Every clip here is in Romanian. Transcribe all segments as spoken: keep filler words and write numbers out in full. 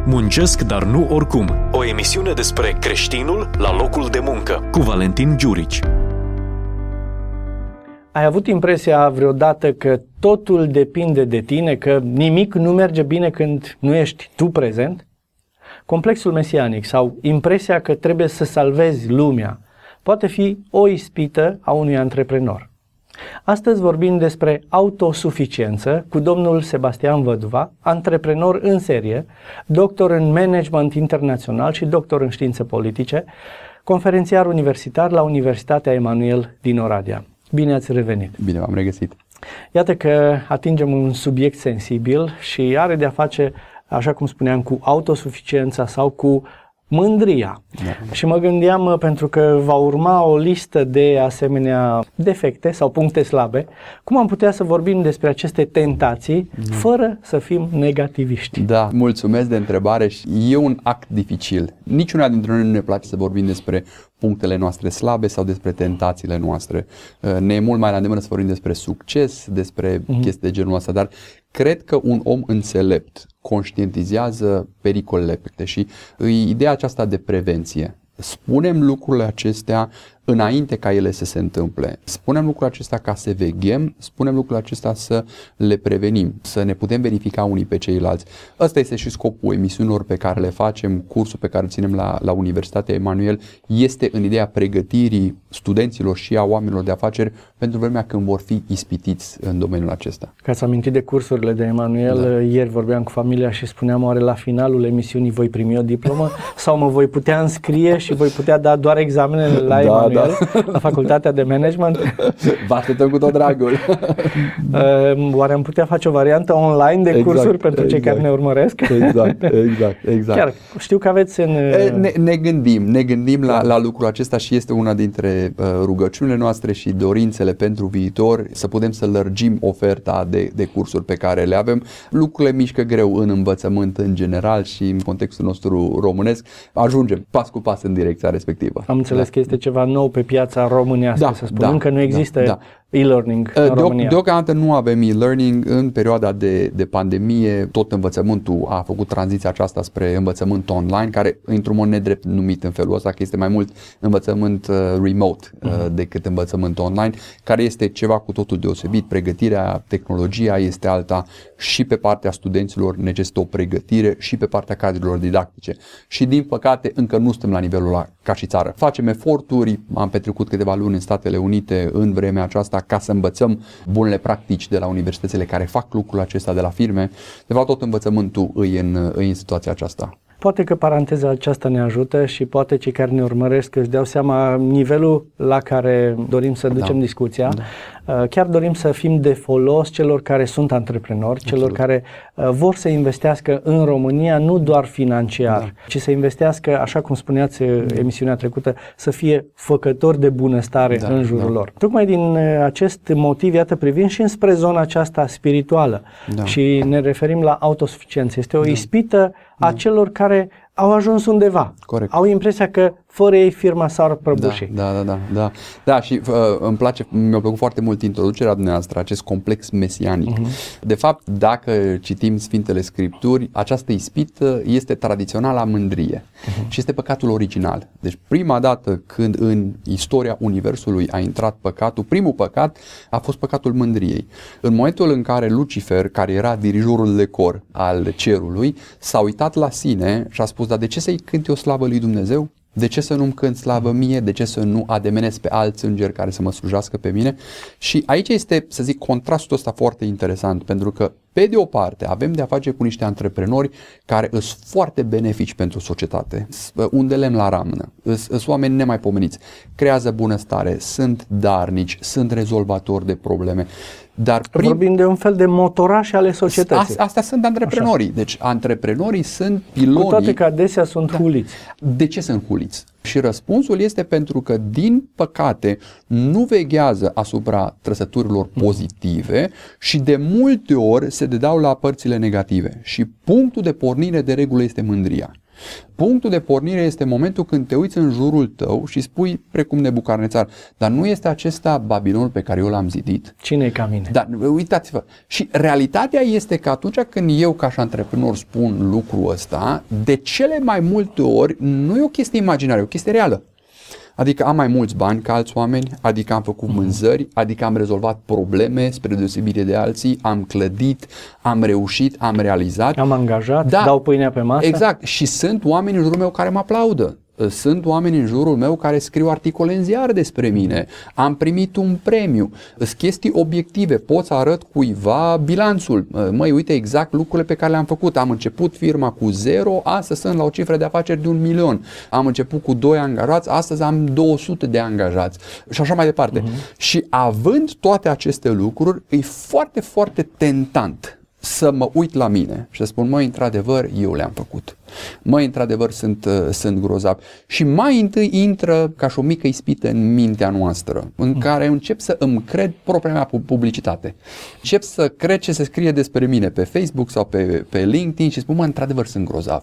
Muncesc, dar nu oricum. O emisiune despre creștinul la locul de muncă, cu Valentin Giurici. Ai avut impresia vreodată că totul depinde de tine, că nimic nu merge bine când nu ești tu prezent? Complexul mesianic sau impresia că trebuie să salvezi lumea poate fi o ispită a unui antreprenor. Astăzi vorbim despre autosuficiență cu domnul Sebastian Văduva, antreprenor în serie, doctor în management internațional și doctor în științe politice, conferențiar universitar la Universitatea Emanuel din Oradea. Bine ați revenit! Bine v-am regăsit! Iată că atingem un subiect sensibil și are de-a face, așa cum spuneam, cu autosuficiența sau cu mândria. Da. Și mă gândeam, pentru că va urma o listă de asemenea defecte sau puncte slabe, cum am putea să vorbim despre aceste tentații da. fără să fim negativiști. Da, mulțumesc de întrebare și e un act dificil. Niciuna dintre noi nu ne place să vorbim despre punctele noastre slabe sau despre tentațiile noastre. Ne e mult mai la îndemână să vorbim despre succes, despre mm-hmm. chestii de genul ăsta, dar cred că un om înțelept conștientizează pericolele și ideea aceasta de prevenție. Spunem lucrurile acestea înainte ca ele să se întâmple. Spunem lucrurile acestea ca să veghem, spunem lucrurile acestea să le prevenim, să ne putem verifica unii pe ceilalți. Ăsta este și scopul emisiunilor pe care le facem, cursul pe care îl ținem la, la Universitatea Emanuel, este în ideea pregătirii studenților și a oamenilor de afaceri pentru vremea când vor fi ispitiți în domeniul acesta. Ca să aminti de cursurile de Emanuel, da. Ieri vorbeam cu familia și spuneam, oare la finalul emisiunii voi primi o diplomă sau mă voi putea înscrie și voi putea da doar examenele la Emanuel? Da. La Facultatea de Management. Vă așteptăm cu tot dragul. Oare am putea face o variantă online de cursuri exact, pentru cei exact. care ne urmăresc? Exact, exact, exact. Chiar știu că aveți în... Ne, ne gândim, ne gândim la, la lucrul acesta și este una dintre uh, rugăciunile noastre și dorințele pentru viitor, să putem să lărgim oferta de, de cursuri pe care le avem. Lucrurile mișcă greu în învățământ în general și în contextul nostru românesc. Ajungem pas cu pas în direcția respectivă. Am înțeles da. că este ceva nou pe piața românească, da, să spunem, da, că nu există da, da. e-learning în Deoc- România. Deocamdată nu avem e-learning. În perioada de, de pandemie, tot învățământul a făcut tranziția aceasta spre învățământ online, care într-un mod nedrept numit în felul ăsta, că este mai mult învățământ uh, remote uh, uh-huh. decât învățământ online, care este ceva cu totul deosebit. Pregătirea, tehnologia este alta și pe partea studenților necesită o pregătire și pe partea cadrelor didactice. Și din păcate încă nu suntem la nivelul ăla ca și țară. Facem eforturi, am petrecut câteva luni în Statele Unite în vremea aceasta ca să învățăm bunele practici de la universitățile care fac lucrul acesta, de la firme. De fapt, tot învățământul îi în, îi în situația aceasta. Poate că paranteza aceasta ne ajută și poate cei care ne urmăresc își dau seama nivelul la care dorim să ducem da. discuția. Da. Chiar dorim să fim de folos celor care sunt antreprenori, celor Absolut. care vor să investească în România, nu doar financiar, da. ci să investească, așa cum spuneați emisiunea trecută, să fie făcători de bunăstare da. în jurul da. lor. Tocmai din acest motiv, iată, privim și înspre zona aceasta spirituală da. și ne referim la autosuficiență. Este o da. ispită a celor care au ajuns undeva. Corect. Au impresia că fără ei firma s-ar prăbuși. Da, da, da, da. Da, și uh, îmi place, mi-a plăcut foarte mult introducerea dumneavoastră, acest complex mesianic. Uh-huh. De fapt, dacă citim Sfintele Scripturi, această ispită este tradițională a mândrie uh-huh. și este păcatul original. Deci prima dată când în istoria Universului a intrat păcatul, primul păcat a fost păcatul mândriei. În momentul în care Lucifer, care era dirijorul de cor al cerului, s-a uitat la sine și a spus, dar de ce să-i cânt eu slavă lui Dumnezeu? De ce să nu-mi cânt slavă mie? De ce să nu ademenesc pe alți îngeri care să mă slujească pe mine? Și aici este, să zic, contrastul ăsta foarte interesant, pentru că pe de o parte avem de a face cu niște antreprenori care sunt foarte benefici pentru societate, un de lemn la ramnă, sunt oameni nemaipomeniți, creează bunăstare, sunt darnici, sunt rezolvatori de probleme. Dar prim... Vorbim de un fel de motorași ale societății. A, astea sunt antreprenorii. Așa. Deci antreprenorii sunt pilonii. Cu toate că adesea sunt da. huliți. De ce sunt huliți? Și răspunsul este pentru că, din păcate, nu veghează asupra trăsăturilor pozitive și de multe ori se dedau la părțile negative. Și punctul de pornire de regulă este mândria. Punctul de pornire este momentul când te uiți în jurul tău și spui, precum Nebucarnețar, dar nu este acesta Babilonul pe care eu l-am zidit? Cine e ca mine? Dar uitați-vă, și realitatea este că atunci când eu ca și antreprenor spun lucrul ăsta, de cele mai multe ori nu e o chestie imaginară, e o chestie reală. Adică am mai mulți bani ca alți oameni, adică am făcut vânzări, adică am rezolvat probleme spre deosebire de alții, am clădit, am reușit, am realizat. Am angajat, da, dau pâinea pe masă. Exact, și sunt oameni în jurul meu care mă aplaudă. Sunt oameni în jurul meu care scriu articole în ziar despre mine, am primit un premiu, sunt chestii obiective, pot să arăt cuiva bilanțul, măi, uite exact lucrurile pe care le-am făcut, am început firma cu zero, astăzi sunt la o cifră de afaceri de un milion, am început cu doi angajați, astăzi am două sute de angajați și așa mai departe. Uh-huh. Și având toate aceste lucruri, e foarte, foarte tentant să mă uit la mine și să spun, măi, într-adevăr, eu le-am făcut. Măi, într-adevăr, sunt, uh, sunt grozav. Și mai întâi intră ca și o mică ispită în mintea noastră, în mm. care încep să îmi cred propria mea publicitate. Încep să cred ce se scrie despre mine pe Facebook sau pe, pe LinkedIn și spun, mă, într-adevăr, sunt grozav.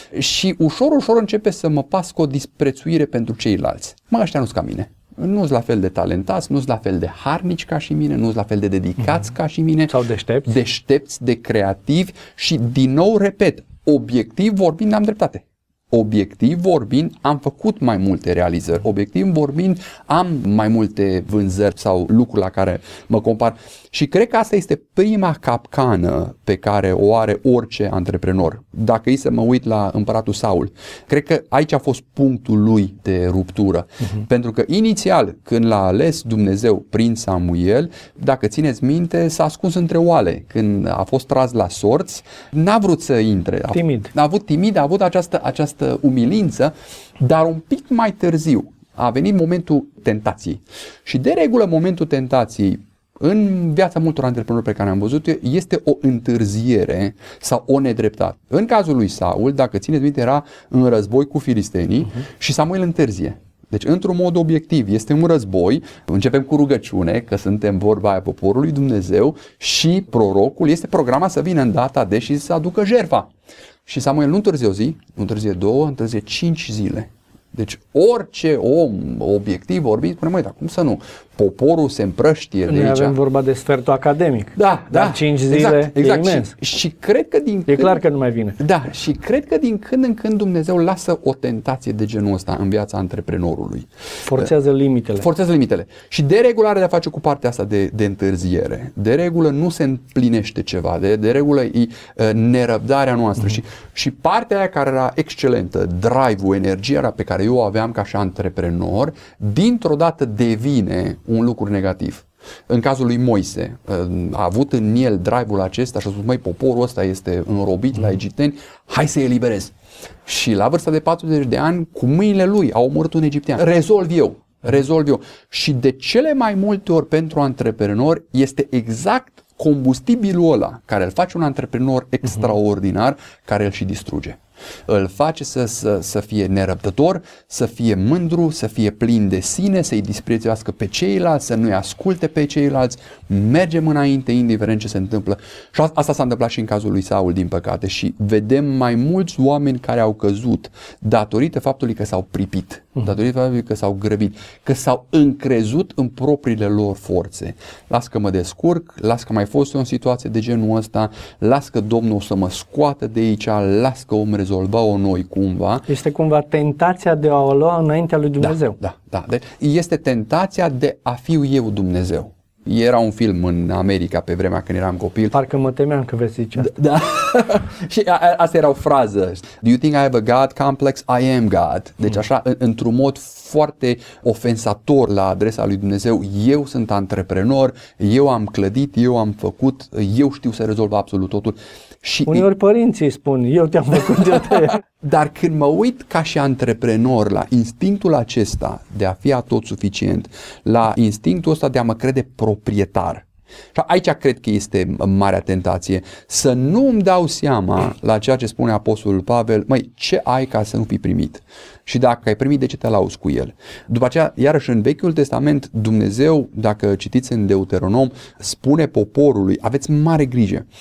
Și ușor, ușor începe să mă pască o disprețuire pentru ceilalți. Mă, ăștia nu-s ca mine. Nu sunt la fel de talentați, nu sunt la fel de harnici ca și mine, nu sunt la fel de dedicați mm-hmm. ca și mine. Sau deștepți. Deștepți, de creativi și, din nou, repet, obiectiv vorbind, am dreptate. Obiectiv vorbind, am făcut mai multe realizări. Obiectiv vorbind, am mai multe vânzări sau lucruri la care mă compar. Și cred că asta este prima capcană pe care o are orice antreprenor. Dacă îi să mă uit la împăratul Saul, cred că aici a fost punctul lui de ruptură. Uh-huh. Pentru că inițial, când l-a ales Dumnezeu prin Samuel, dacă țineți minte, s-a ascuns între oale. Când a fost tras la sorți, n-a vrut să intre. A, timid. A avut timid, a avut această, această umilință, dar un pic mai târziu a venit momentul tentației. Și de regulă momentul tentației în viața multor antreprenori pe care am văzut este o întârziere sau o nedreptate. În cazul lui Saul, dacă țineți minte, era în război cu filistenii uh-huh. și Samuel întârzie. Deci, într-un mod obiectiv, este un război, începem cu rugăciune, că suntem vorba aia poporului Dumnezeu și prorocul este programat să vină în data de și să aducă jertfa. Și Samuel nu întârzie o zi, nu întârzie două, întârzie cinci zile. Deci orice om obiectiv vorbind spune, măi, dar cum să nu? Poporul se împrăștie Noi de aici. avem vorba de sfertul academic. Da, dar da. cinci zile exact, exact. e imens. Și, și cred că din E când, clar că nu mai vine. Da, și cred că din când în când Dumnezeu lasă o tentație de genul ăsta în viața antreprenorului. Forțează limitele. Forțează limitele. Și de regulă are de-a face cu partea asta de, de întârziere. De regulă nu se împlinește ceva. De, de regulă e uh, nerăbdarea noastră. Mm-hmm. Și, și partea aia care era excelentă, drive-ul, energia pe care eu o aveam ca și antreprenor, dintr-o dată devine un lucru negativ. În cazul lui Moise, a avut în el drive-ul acesta și a spus, măi, poporul ăsta este înrobit la egipteni, hai să-i eliberez. Și la vârsta de patruzeci de ani, cu mâinile lui, a omorât un egiptean. Rezolv eu, rezolv eu. Și de cele mai multe ori pentru antreprenori este exact combustibilul ăla care îl face un antreprenor extraordinar, care îl și distruge. Îl face să, să, să fie nerăbdător, să fie mândru, să fie plin de sine, să-i disprețuiască pe ceilalți, să nu-i asculte pe ceilalți, mergem înainte indiferent ce se întâmplă. Și asta s-a întâmplat și în cazul lui Saul, din păcate, și vedem mai mulți oameni care au căzut datorită faptului că s-au pripit, datorită faptului că s-au grăbit, că s-au încrezut în propriile lor forțe. Las că mă descurc, las că mai fost eu în situație de genul ăsta, las că Domnul o să mă scoată de aici, las că om rezolva-o noi cumva. Este cumva tentația de a o lua înaintea lui Dumnezeu. Da, da, da. Deci este tentația de a fi eu Dumnezeu. Era un film în America pe vremea când eram copil. Parcă mă temeam că veți zice asta. Da. Și a, a, asta era o frază. Do you think I have a God complex? I am God. Deci așa, în, într-un mod foarte ofensator la adresa lui Dumnezeu. Eu sunt antreprenor, eu am clădit, eu am făcut, eu știu să rezolv absolut totul. Și uneori părinții spun, eu te-am făcut, eu te... Dar când mă uit ca și antreprenor la instinctul acesta de a fi atot suficient, la instinctul ăsta de a mă crede proprietar, și aici cred că este marea tentație, să nu îmi dau seama la ceea ce spune Apostolul Pavel, măi, ce ai ca să nu fi primit? Și dacă ai primit, de ce te lauzi cu el? După aceea, iarăși în Vechiul Testament, Dumnezeu, dacă citiți în Deuteronom, spune poporului, aveți mare grijă,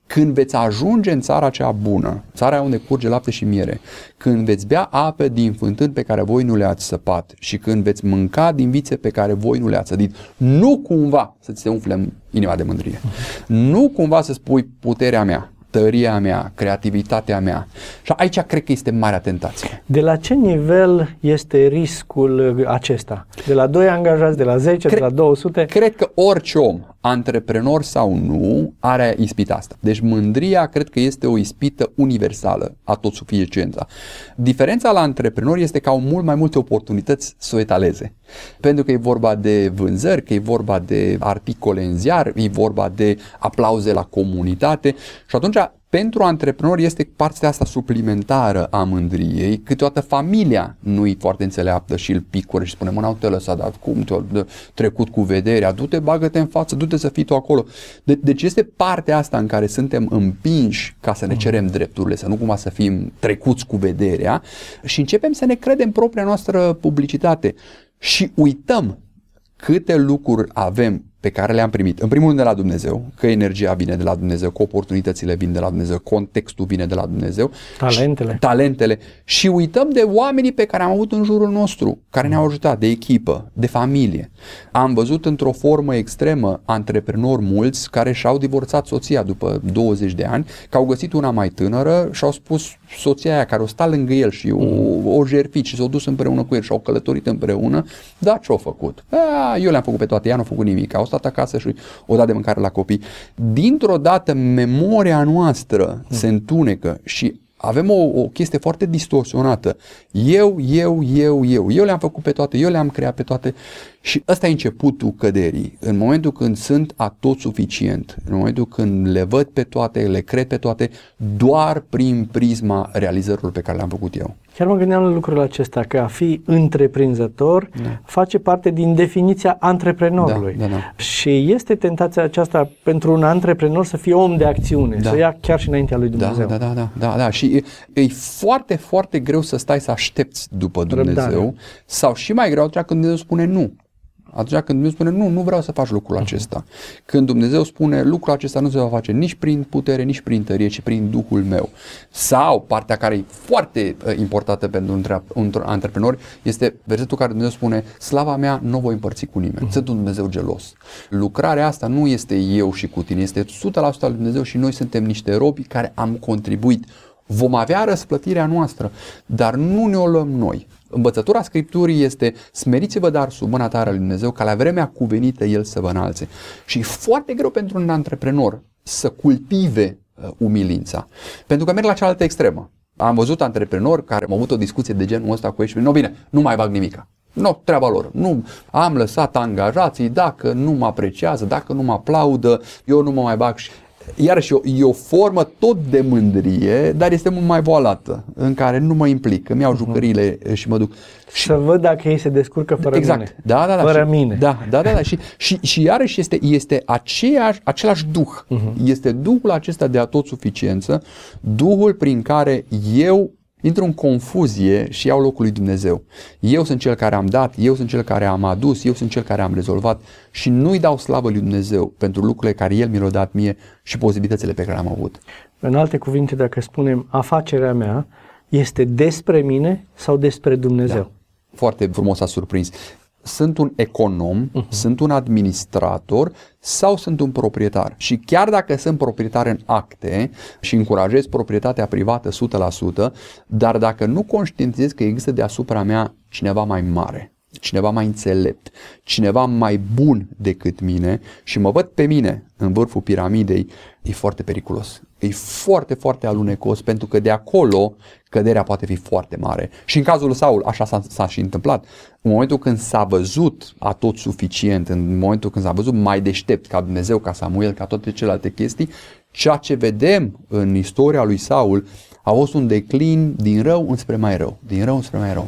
Când veți ajunge în țara cea bună, țara unde curge lapte și miere, când veți bea ape din fântâni pe care voi nu le-ați săpat și când veți mânca din vițe pe care voi nu le-ați sădit, nu cumva să ți se umfle inima de mândrie, nu cumva să spui puterea mea, tăria mea, creativitatea mea. Și aici cred că este marea tentație. De la ce nivel este riscul acesta? De la doi angajați, de la zece, cred, de la două sute? Cred că orice om, antreprenor sau nu, are ispita asta. Deci mândria cred că este o ispită universală a tot suficiența. Diferența la antreprenor este că au mult mai multe oportunități să o etaleze. Pentru că e vorba de vânzări, că e vorba de articole în ziar, e vorba de aplauze la comunitate și atunci pentru antreprenor este partea asta suplimentară a mândriei. Câteodată familia nu e foarte înțeleaptă și îl picură și spune, mă, n-au te lăsat, dar cum te-au trecut cu vederea, du-te, bagă-te în față, du-te să fii tu acolo. De- deci este partea asta în care suntem împinși ca să ne cerem drepturile, să nu cumva să fim trecuți cu vederea și începem să ne credem propria noastră publicitate și uităm câte lucruri avem pe care le-am primit. În primul rând de la Dumnezeu, că energia vine de la Dumnezeu, că oportunitățile vin de la Dumnezeu, contextul vine de la Dumnezeu. Talentele. Și, talentele. Și uităm de oamenii pe care am avut în jurul nostru, care ne-au ajutat, de echipă, de familie. Am văzut într-o formă extremă antreprenori mulți care și-au divorțat soția după douăzeci de ani, că au găsit una mai tânără și au spus soția aia care o sta lângă el și o, o jertfit și s-au dus împreună cu el și au călătorit împreună, da, ce-au făcut? A, eu le-am făcut pe toate, ea nu a făcut nimic, au stat acasă și o dat de mâncare la copii. Dintr-o dată memoria noastră mm. se întunecă și avem o, o chestie foarte distorsionată. Eu, eu, eu, eu. Eu le-am făcut pe toate, eu le-am creat pe toate și ăsta e începutul căderii. În momentul când sunt atot suficient, în momentul când le văd pe toate, le cred pe toate, doar prin prisma realizărilor pe care le-am făcut eu. Chiar mă gândeam la lucrul acesta, că a fi întreprinzător da. face parte din definiția antreprenorului. Da, da, da. Și este tentația aceasta pentru un antreprenor să fie om de acțiune, da. să ia chiar și înaintea lui Dumnezeu. Da, da, da, da, da, da. Și e, e foarte, foarte greu să stai să aștepți după Dumnezeu. Răbdare. Sau și mai greu atunci când Dumnezeu spune nu. Atunci când Dumnezeu spune nu, nu vreau să faci lucrul acesta. Când Dumnezeu spune lucrul acesta nu se va face nici prin putere, nici prin tărie, ci prin Duhul meu. Sau partea care e foarte uh, importantă pentru un, un antreprenor este versetul care Dumnezeu spune slava mea nu o voi împărți cu nimeni. Uh-huh. Sunt un Dumnezeu gelos. Lucrarea asta nu este eu și cu tine, este o sută la sută al lui Dumnezeu și noi suntem niște robi care am contribuit. Vom avea răsplătirea noastră, dar nu ne o luăm noi. Învățătura Scripturii este smeriți-vă dar sub mâna tare a lui Dumnezeu ca la vremea cuvenită El să vă înalțe. Și e foarte greu pentru un antreprenor să cultive uh, umilința, pentru că merg la cealaltă extremă. Am văzut antreprenori care au avut o discuție de genul ăsta cu ei și nu, bine, nu mai bag nimica. Nu, treaba lor. Nu, am lăsat angajații, dacă nu mă apreciază, dacă nu mă aplaudă, eu nu mă mai bag și... Iarăși e o formă tot de mândrie, dar este mult mai voalată, în care nu mă implic, îmi iau jucăriile și mă duc. Să văd dacă ei se descurcă fără exact. mine. Da, da, da. Fără și, mine. Da, da, da, da. Și, și, și iarăși este, este aceeași, același duh. Uh-huh. Este duhul acesta de atotsuficiență, duhul prin care eu intru în confuzie și iau locul lui Dumnezeu. Eu sunt cel care am dat, eu sunt cel care am adus, eu sunt cel care am rezolvat și nu-i dau slavă lui Dumnezeu pentru lucrurile care El mi le-a dat mie și posibilitățile pe care le-am avut. În alte cuvinte, dacă spunem afacerea mea este despre mine sau despre Dumnezeu? Da. Foarte frumos a surprins. Sunt un econom, uh-huh. sunt un administrator sau sunt un proprietar. Și chiar dacă sunt proprietar în acte și încurajez proprietatea privată o sută la sută, dar dacă nu conștientizez că există deasupra mea cineva mai mare, cineva mai înțelept, cineva mai bun decât mine și mă văd pe mine în vârful piramidei, e foarte periculos. E foarte, foarte alunecos pentru că de acolo căderea poate fi foarte mare. Și în cazul lui Saul așa s-a, s-a și întâmplat. În momentul când s-a văzut atot suficient, în momentul când s-a văzut mai deștept ca Dumnezeu, ca Samuel, ca toate celelalte chestii, ceea ce vedem în istoria lui Saul a fost un declin din rău înspre mai rău, din rău înspre mai rău.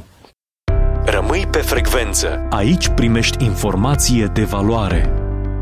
Rămâi pe frecvență. Aici primești informație de valoare.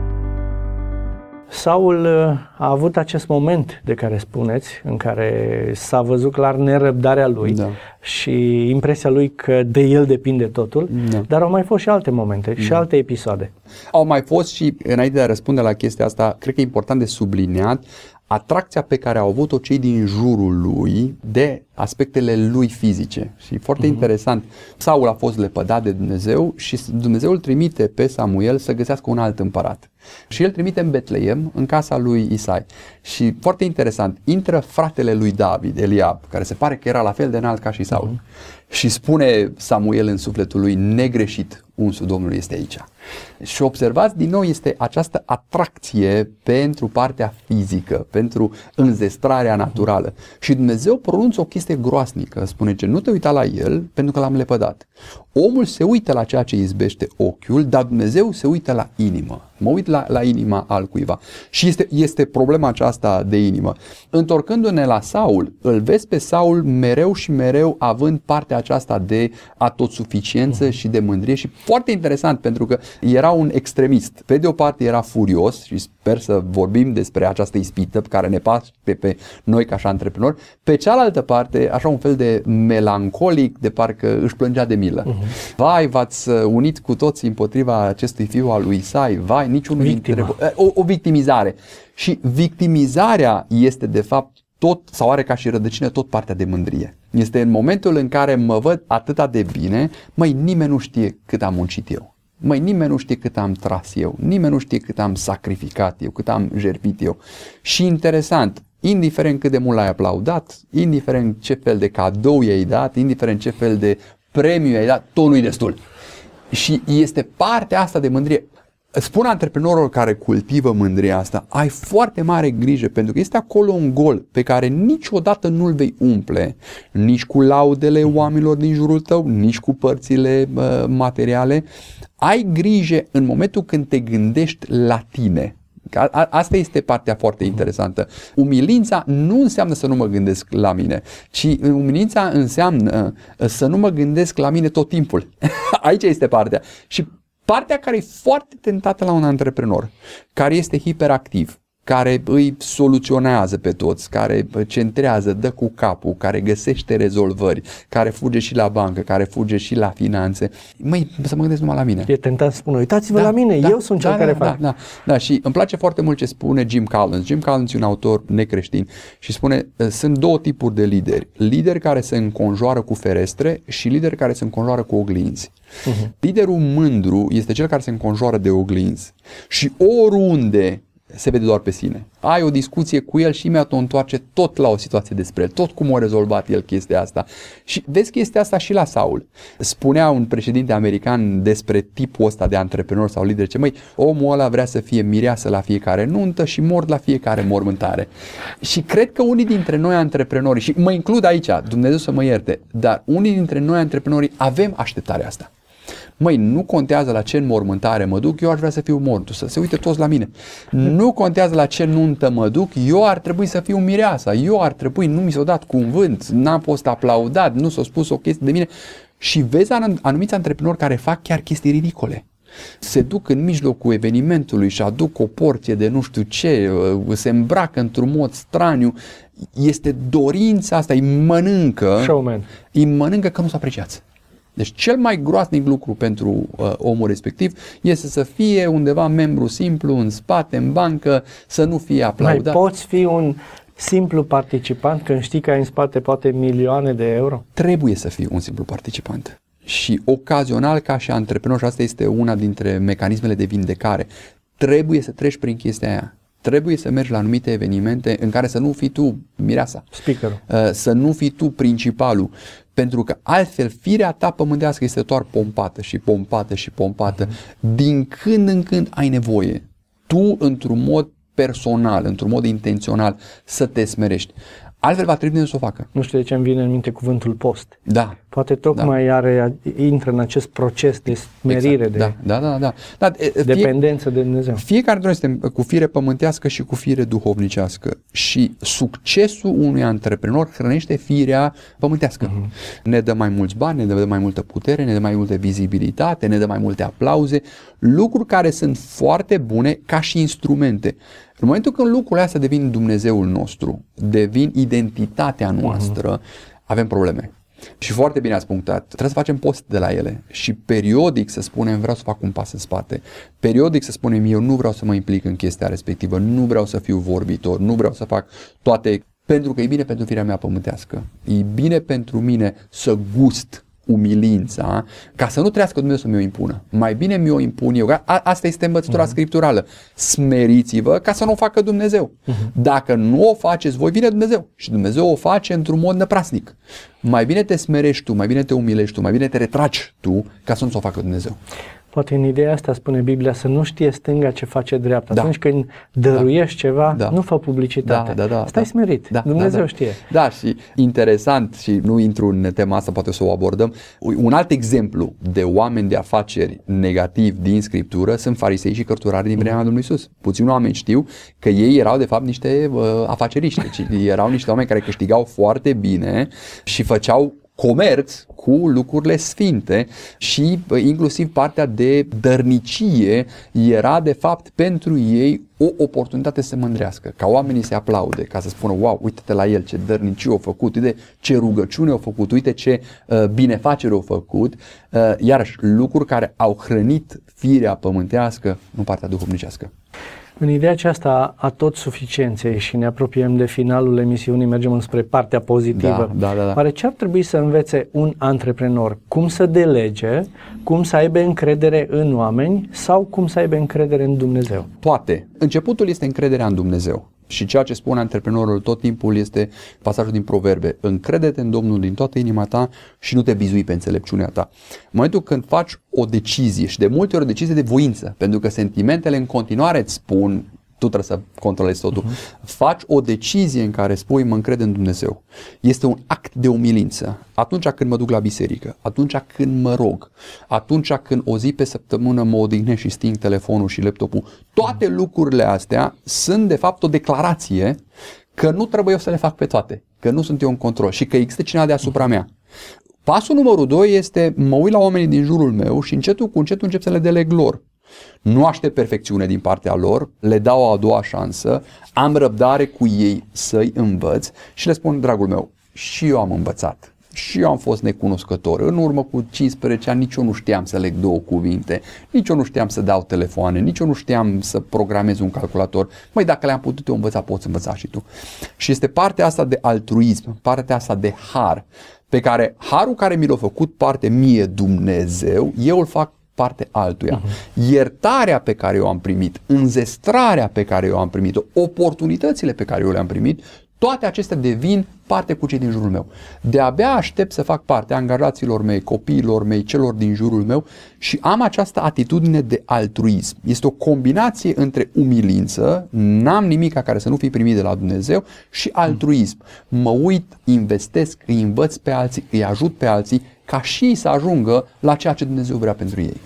Saul a avut acest moment de care spuneți, în care s-a văzut clar nerăbdarea lui da. și impresia lui că de el depinde totul, da. dar au mai fost și alte momente da. și alte episoade. Au mai fost și, înainte de a răspunde la chestia asta, cred că e important de subliniat, atracția pe care au avut-o cei din jurul lui de aspectele lui fizice. Și foarte uh-huh. interesant, Saul a fost lepădat de Dumnezeu și Dumnezeu îl trimite pe Samuel să găsească un alt împărat. Și el trimite în Betleem, în casa lui Isai. Și foarte interesant, intră fratele lui David, Eliab, care se pare că era la fel de înalt ca și Saul. Uh-huh. Și spune Samuel în sufletul lui, negreșit, unsul Domnului este aici. Și observați, din nou, este această atracție pentru partea fizică, pentru înzestrarea naturală. Și Dumnezeu pronunță o chestie groasnică, spune că nu te uita la el pentru că l-am lepădat. Omul se uită la ceea ce izbește ochiul, dar Dumnezeu se uită la inimă. Mă uit la, la inima altcuiva. Și este, este problema aceasta de inimă. Întorcându-ne la Saul, îl vezi pe Saul mereu și mereu având partea aceasta de atotsuficiență și de mândrie. Și foarte interesant, pentru că era un extremist. Pe de o parte era furios și sper să vorbim despre această ispită care ne pasă pe, pe noi ca și antreprenori. Pe cealaltă parte, așa un fel de melancolic, de parcă își plângea de milă. Uh-huh. Vai, v-ați unit cu toții împotriva acestui fiu al lui Isai. Vai, niciunul dintre o, o victimizare. Și victimizarea este de fapt tot, sau are ca și rădăcină tot partea de mândrie. Este în momentul în care mă văd atâta de bine, măi, nimeni nu știe cât am muncit eu. Măi, nimeni nu știe cât am tras eu, nimeni nu știe cât am sacrificat eu, cât am jertfit eu. Și interesant, indiferent cât de mult l-ai aplaudat, indiferent ce fel de cadou i-ai dat, indiferent ce fel de premiu i-ai dat, tot nu-i destul. Și este partea asta de mândrie. Spun antreprenorilor care cultivă mândria asta, ai foarte mare grijă, pentru că este acolo un gol pe care niciodată nu-l vei umple, nici cu laudele oamenilor din jurul tău, nici cu părțile uh, materiale. Ai grijă în momentul când te gândești la tine. A, asta este partea foarte interesantă. Umilința nu înseamnă să nu mă gândesc la mine, ci umilința înseamnă să nu mă gândesc la mine tot timpul. Aici este partea. Și partea care e foarte tentată la un antreprenor, care este hiperactiv, care îi soluționează pe toți, care centrează, dă cu capul, care găsește rezolvări, care fuge și la bancă, care fuge și la finanțe. Măi, să mă gândesc numai la mine. E tentat să spună, uitați-vă da, la mine, da, eu sunt cel da, care da, fac. Da, da, da, și îmi place foarte mult ce spune Jim Collins. Jim Collins e un autor necreștin și spune, sunt două tipuri de lideri. Lideri care se înconjoară cu ferestre și lideri care se înconjoară cu oglinzi. Uh-huh. Liderul mândru este cel care se înconjoară de oglinzi și oriunde se vede doar pe sine. Ai o discuție cu el și imediat o întoarce tot la o situație despre el, tot cum a rezolvat el chestia asta. Și vezi chestia asta și la Saul. Spunea un președinte american despre tipul ăsta de antreprenor sau lider, ce măi, omul ăla vrea să fie mireasă la fiecare nuntă și mord la fiecare mormântare. Și cred că unii dintre noi antreprenori, și mă includ aici, Dumnezeu să mă ierte, dar unii dintre noi antreprenorii avem așteptarea asta. Măi, nu contează la ce înmormântare mă duc, eu aș vrea să fiu mort, să se uite toți la mine. Nu contează la ce nuntă mă duc, eu ar trebui să fiu mireasa, eu ar trebui, nu mi s-a dat cuvânt, n-am fost aplaudat, nu s-a spus o chestie de mine. Și vezi anumiți antreprenori care fac chiar chestii ridicole. Se duc în mijlocul evenimentului și aduc o porție de nu știu ce, se îmbracă într-un mod straniu. Este dorința asta, îi mănâncă, Showman. îi mănâncă că nu s-a apreciat. Deci cel mai groaznic lucru pentru uh, omul respectiv este să fie undeva membru simplu în spate, în bancă, să nu fie aplaudat. Mai poți fi un simplu participant când știi că ai în spate poate milioane de euro? Trebuie să fii un simplu participant. Și ocazional, ca și antreprenor, și asta este una dintre mecanismele de vindecare, trebuie să treci prin chestia aia. Trebuie să mergi la anumite evenimente în care să nu fii tu mireasa, speakerul, uh, să nu fii tu principalul, pentru că altfel firea ta pământească este doar pompată și pompată și pompată. Uh-huh. Din când în când ai nevoie, tu într-un mod personal, într-un mod intențional, să te smerești. Altfel va trebui să o facă. Nu știu de ce îmi vine în minte cuvântul post. Da. Poate tocmai da. are, intră în acest proces de smerire, exact. de da, da, da, da. Da, fie, dependență de Dumnezeu. Fiecare dintre noi suntem cu fire pământească și cu fire duhovnicească și succesul unui antreprenor hrănește firea pământească. Uh-huh. Ne dă mai mulți bani, ne dă mai multă putere, ne dă mai multă vizibilitate, ne dă mai multe aplauze, lucruri care sunt foarte bune ca și instrumente. În momentul când lucrurile astea devin Dumnezeul nostru, devin identitatea noastră, uh-huh. avem probleme. Și foarte bine ați punctat. Trebuie să facem post de la ele și periodic să spunem vreau să fac un pas în spate. Periodic să spunem eu nu vreau să mă implic în chestia respectivă, nu vreau să fiu vorbitor, nu vreau să fac toate, pentru că e bine pentru firea mea pământească. E bine pentru mine să gust umilința, ca să nu trească Dumnezeu să mi-o impună. Mai bine mi-o impun eu. A, asta este învățătura uh-huh. scripturală. Smeriți-vă ca să nu o facă Dumnezeu. Uh-huh. Dacă nu o faceți voi, vine Dumnezeu. Și Dumnezeu o face într-un mod năprasnic. Mai bine te smerești tu, mai bine te umilești tu, mai bine te retragi tu, ca să nu o facă Dumnezeu. Poate în ideea asta spune Biblia să nu știe stânga ce face dreapta. Da. Atunci când dăruiești da. ceva, da. nu fă publicitate. Da, da, da, Stai da. smerit. Da, Dumnezeu da, da. știe. Da, și interesant, și nu intru în tema asta, poate o să o abordăm. Un alt exemplu de oameni de afaceri negativi din Scriptură sunt farisei și cărturarii din vremea Domnului Iisus. Puțini oameni știu că ei erau de fapt niște uh, afaceriști. Deci erau niște oameni care câștigau foarte bine și făceau comerț cu lucrurile sfinte și inclusiv partea de dărnicie era de fapt pentru ei o oportunitate să se mândrească, ca oamenii să aplaude, ca să spună wow, uite-te la el ce dărnicie a făcut, uite ce rugăciune a făcut, uite ce uh, binefacere a făcut, uh, iarăși lucruri care au hrănit firea pământească în partea duhovnicească. În ideea aceasta a tot suficienței și ne apropiem de finalul emisiunii, mergem înspre partea pozitivă. Da, da, da, da. Oare ce ar trebui să învețe un antreprenor? Cum să delege, cum să aibă încredere în oameni sau cum să aibă încredere în Dumnezeu? Toate. Începutul este încrederea în Dumnezeu. Și ceea ce spune antreprenorul tot timpul este pasajul din Proverbe. Încrede-te în Domnul din toată inima ta și nu te bizui pe înțelepciunea ta. În momentul când faci o decizie, și de multe ori o decizie de voință, pentru că sentimentele în continuare îți spun, tu trebuie să controlezi totul, uh-huh. faci o decizie în care spui mă încred în Dumnezeu. Este un act de umilință. Atunci când mă duc la biserică, atunci când mă rog, atunci când o zi pe săptămână mă odihnesc și sting telefonul și laptopul, toate lucrurile astea sunt de fapt o declarație că nu trebuie eu să le fac pe toate, că nu sunt eu în control și că există cineva deasupra mea. Pasul numărul doi este mă uit la oamenii din jurul meu și încetul cu încetul încep să le deleg lor. Nu aștept perfecțiune din partea lor, le dau o a doua șansă, am răbdare cu ei să-i învăț și le spun, dragul meu, și eu am învățat, și eu am fost necunoscător. În urmă cu cincisprezece ani nici eu nu știam să leg două cuvinte, nici eu nu știam să dau telefoane, nici eu nu știam să programez un calculator. Măi, dacă le-am putut eu învăța, poți învăța și tu. Și este partea asta de altruism, partea asta de har, pe care harul care mi l-a făcut parte mie Dumnezeu, eu îl fac parte altuia. Uh-huh. Iertarea pe care eu am primit, înzestrarea pe care eu am primit-o, oportunitățile pe care eu le-am primit, toate acestea devin parte cu cei din jurul meu. De-abia aștept să fac parte angajaților mei, copiilor mei, celor din jurul meu și am această atitudine de altruism. Este o combinație între umilință, n-am nimic care să nu fi primit de la Dumnezeu, și altruism. Mă uit, investesc, îi învăț pe alții, îi ajut pe alții, ca și să ajungă la ceea ce Dumnezeu vrea pentru ei.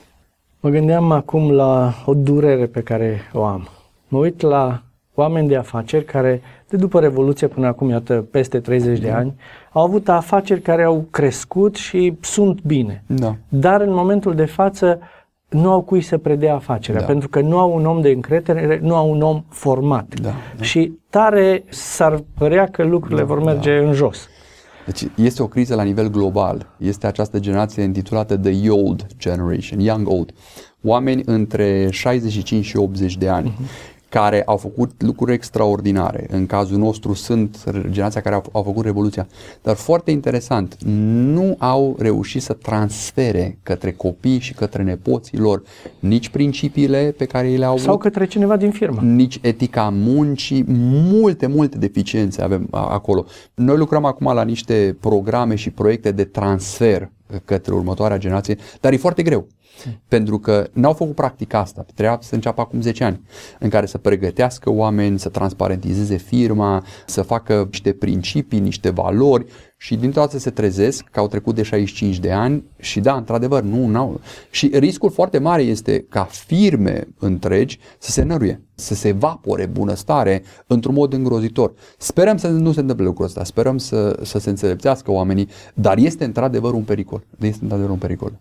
Mă gândeam acum la o durere pe care o am. Mă uit la oameni de afaceri care, de după Revoluție până acum, iată, peste treizeci de ani, au avut afaceri care au crescut și sunt bine. Da. Dar în momentul de față nu au cui să predea afacerea, da. pentru că nu au un om de încredere, nu au un om format. Da, da. Și tare s-ar părea că lucrurile da, vor merge da. în jos. Deci este o criză la nivel global. Este această generație intitulată The Old Generation, Young Old. Oameni între șaizeci și cinci și optzeci de ani. Uh-huh. care au făcut lucruri extraordinare. În cazul nostru sunt generația care au, au făcut revoluția. Dar foarte interesant, nu au reușit să transfere către copii și către nepoții lor nici principiile pe care le-au avut. Sau către cineva din firmă. Nici etica muncii, multe, multe deficiențe avem acolo. Noi lucrăm acum la niște programe și proiecte de transfer către următoarea generație, dar e foarte greu. Pentru că n-au făcut practic asta. Trebuia să înceapă acum zece ani, în care să pregătească oameni, să transparentizeze firma, să facă niște principii, niște valori și dintr-o dată se trezesc că au trecut de șaizeci și cinci de ani și da, într-adevăr, nu, n-au. Și riscul foarte mare este ca firme întregi să se năruie, să se evapore bunăstare într-un mod îngrozitor. Sperăm să nu se întâmple lucrul ăsta, sperăm să, să se înțelepțească oamenii, dar este într-adevăr un pericol. Este într-adevăr un pericol.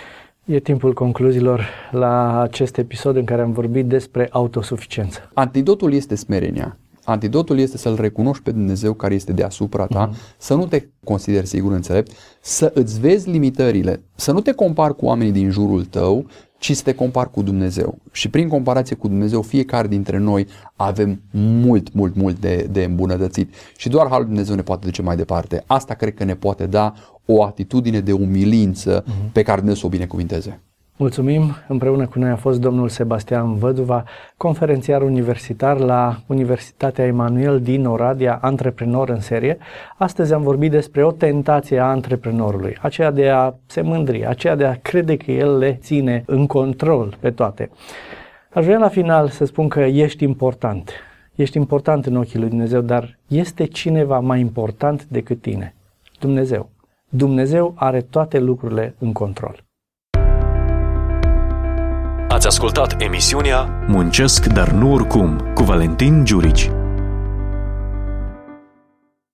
E timpul concluziilor la acest episod în care am vorbit despre autosuficiență. Antidotul este smerenia. Antidotul este să-L recunoști pe Dumnezeu care este deasupra ta, uh-huh. să nu te consideri sigur înțelept, să îți vezi limitările, să nu te compari cu oamenii din jurul tău, ci să te compari cu Dumnezeu. Și prin comparație cu Dumnezeu, fiecare dintre noi avem mult, mult, mult de, de îmbunătățit. Și doar Harul Dumnezeu ne poate duce mai departe. Asta cred că ne poate da o atitudine de umilință uh-huh. pe care Dumnezeu să o binecuvinteze. Mulțumim! Împreună cu noi a fost domnul Sebastian Văduva, conferențiar universitar la Universitatea Emanuel din Oradea, antreprenor în serie. Astăzi am vorbit despre o tentație a antreprenorului, aceea de a se mândri, aceea de a crede că el le ține în control pe toate. Aș vrea la final să spun că ești important. Ești important în ochii lui Dumnezeu, dar este cineva mai important decât tine? Dumnezeu. Dumnezeu are toate lucrurile în control. Ați ascultat emisiunea Muncesc, dar nu oricum, cu Valentin Giurici.